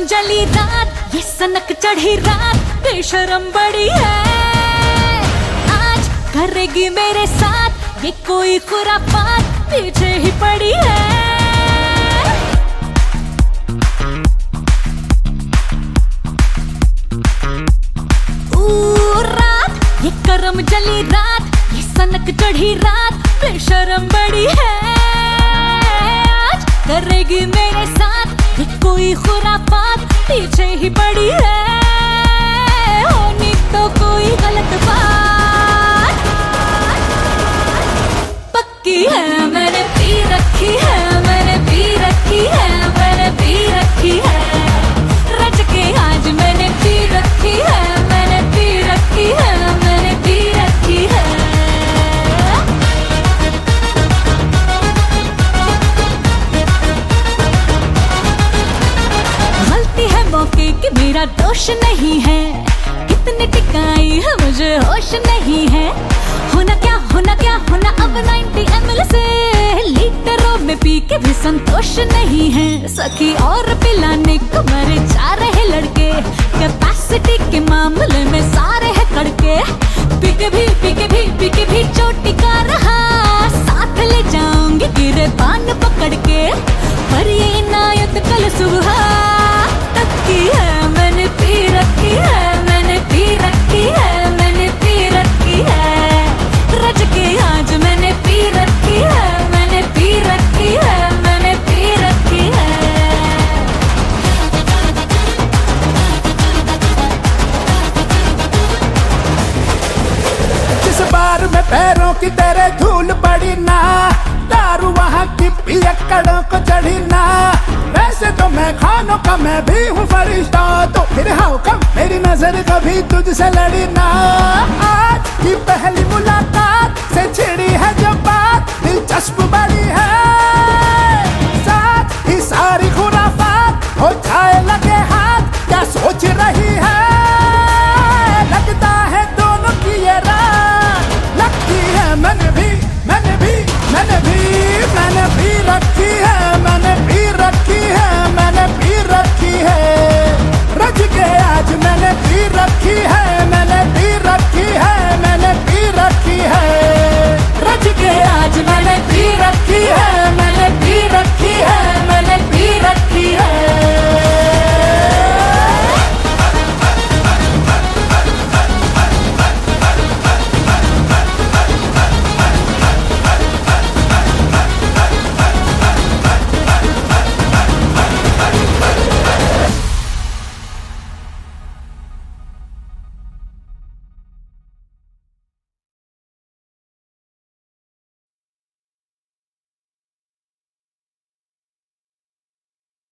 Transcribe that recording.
जली रात, ये सनक चढ़ी रात, बेशरम बड़ी है। आज करेगी मेरे साथ ये कोई खुरापात, पीछे ही पड़ी है। रात ये करम जली रात, ये सनक चढ़ी रात, बेशरम बड़ी है। आज करेगी मेरे साथ ये कोई खुरापात, पीछे ही पड़ी है। होनी तो कोई गलत बात पक्की है, मैंने पी रखी है, मैंने पी रखी है, मैंने पी रखी है। रच के आज मैंने पी रखी है, मैंने पी रखी है, मैंने पी रखी है। मौके की मेरा दोष नहीं है, कितनी टिकाई है मुझे होश नहीं है। होना क्या अब 90 ml से, लीटरों में पी के भी संतोष नहीं है। सखी और पिलाने को मरे जा रहे लड़के, कैपेसिटी के मामले में सारे है कड़के। पी के भी चोटी का रहा, साथ ले जाऊंगी गिरे पान पकड़ के। पर ये इनायत कल सुबह तक की है, मैंने पी रखी है, मैंने पी रखी है, मैंने पी रखी है। रज के आज मैंने पी रखी है, मैंने पी रखी है, मैंने पी रखी है। जिस बार में पैरों की तेरे धूल पड़ी ना, दारू वहाँ की पियक्कड़ों को चढ़ी ना। वैसे तो मैं खानों का मैं भी हूँ फरिश्ता, तो फिर हाउ कम मेरी नजर कभी तुझसे लड़ी ना। आज की पहली मुलाकात से छिड़ी है जो बात, दिलचस्प बड़ी है।